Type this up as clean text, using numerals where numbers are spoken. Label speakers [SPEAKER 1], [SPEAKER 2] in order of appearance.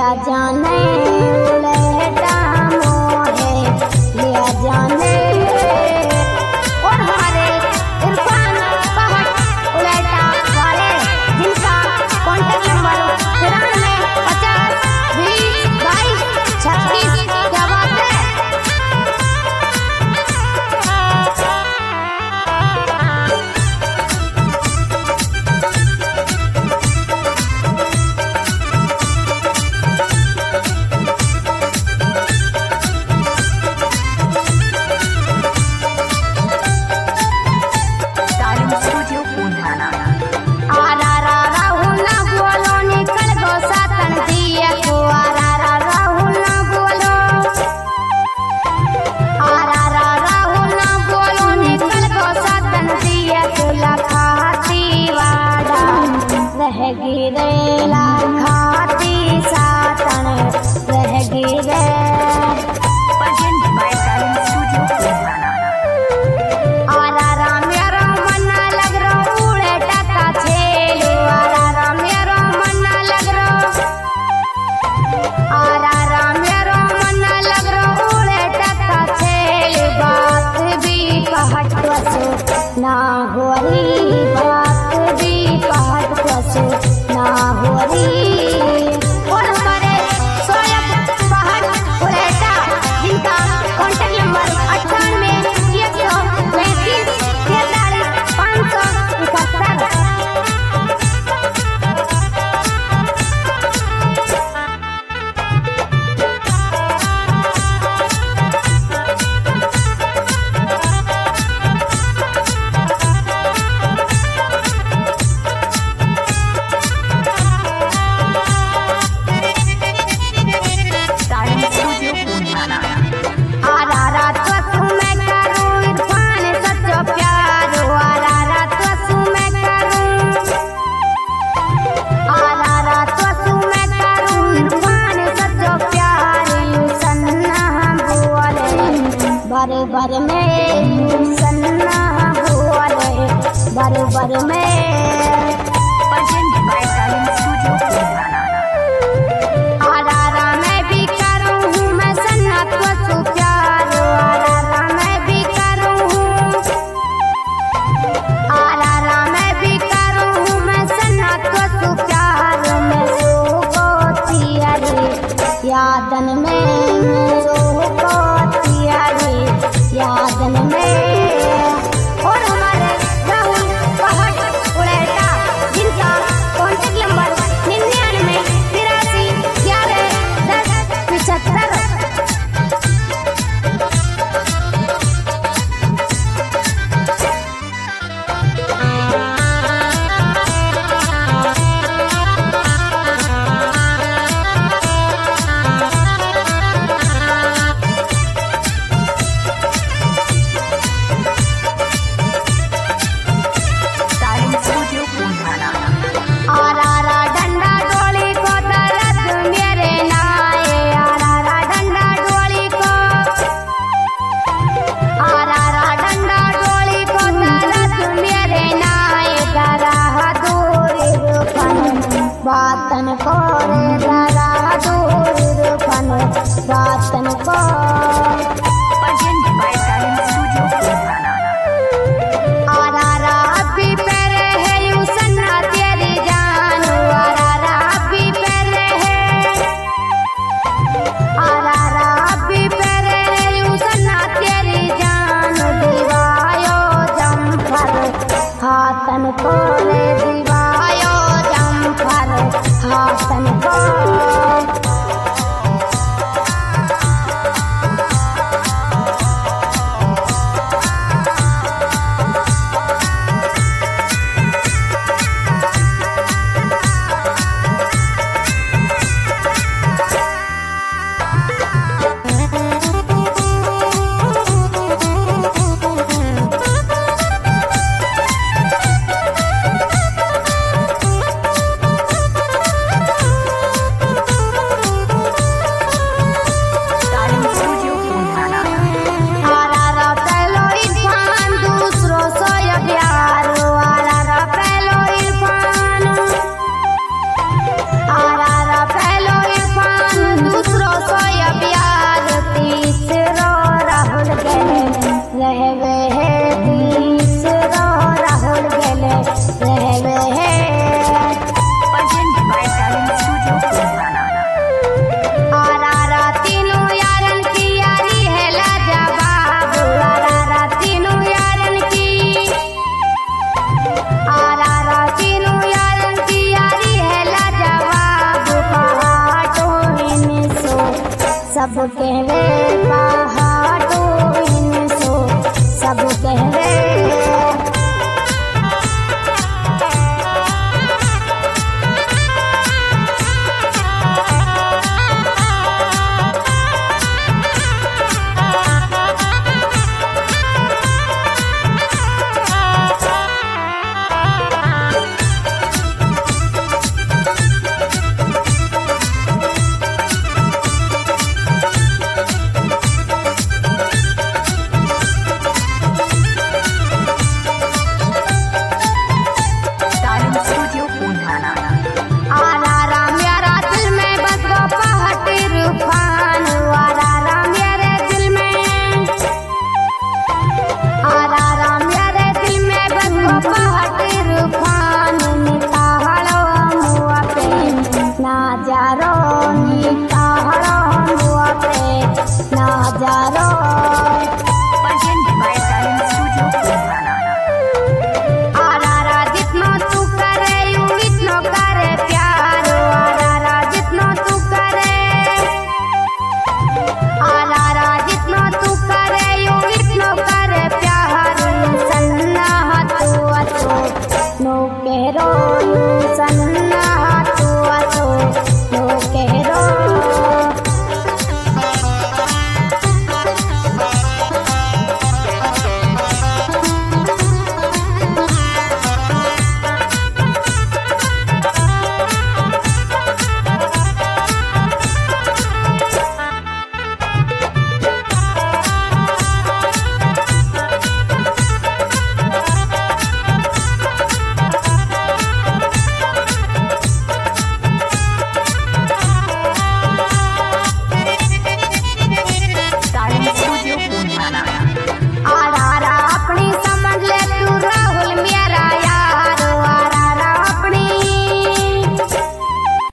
[SPEAKER 1] लिया जाने उलेटा मोहे लिया जाने। और हमारे इरफान पहाड़ उलेटा वाले जिनका कॉन्टेक्ट नंबर 93 50 20 22 36। क्या बात है। गिरेला खाती सातन रह गिरे। आरा राम यारो मना लग रो उड़े टका छेलू। आरा राम यारो मना लग रो। आरा राम यारो मना लग रो उड़े टका छेलू। बात भी कहत वसो ना होरी बात भी कहत वसो ना होरी। और हमारे सोयब पहाड़ उलेटा जिनका कॉन्टेक्ट नंबर 98 133 बर में सन्ना बोले बर में। आरा मैं भी करूँ हूँ मैं सन्ना तो तू प्यारो। आरा मैं भी करूँ हूँ। आरा मैं भी करूँ हूँ मैं सन्ना तो तू प्यारो। मैं सो को तियारी यादन में सो को तियारी यादन में। और हमारे राहुल पहाड़ उलेटा जिनका कॉन्टेक्ट नंबर 99 83 11 10 75। सब कहवे पहाटो इनसो सब कहवे Jaro